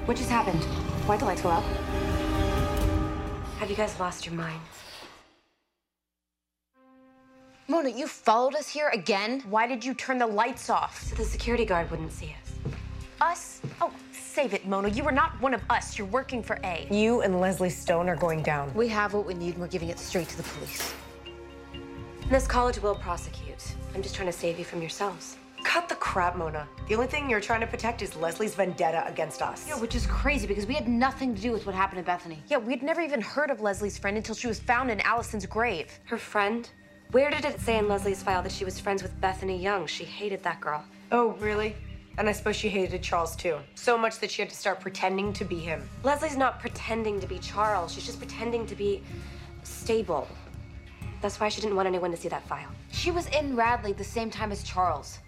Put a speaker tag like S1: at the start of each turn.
S1: What just happened? Why'd the lights go out? Have you guys lost your minds?
S2: Mona, you followed us here again? Why did you turn the lights off?
S1: So the security guard wouldn't see us.
S2: Us? Oh, save it, Mona. You are not one of us. You're working for A.
S3: You and Leslie Stone are going down.
S2: We have what we need, and we're giving it straight to the police.
S1: This college will prosecute. I'm just trying to save you from yourselves.
S3: Cut the crap, Mona. The only thing you're trying to protect is Leslie's vendetta against us.
S2: Yeah, which is crazy because we had nothing to do with what happened to Bethany. Yeah, we'd never even heard of Leslie's friend until she was found in Allison's grave.
S1: Her friend? Where did it say in Leslie's file that she was friends with Bethany Young? She hated that girl.
S3: Oh, really? And I suppose she hated Charles, too. So much that she had to start pretending to be him.
S1: Leslie's not pretending to be Charles. She's just pretending to be stable. That's why she didn't want anyone to see that file.
S2: She was in Radley the same time as Charles.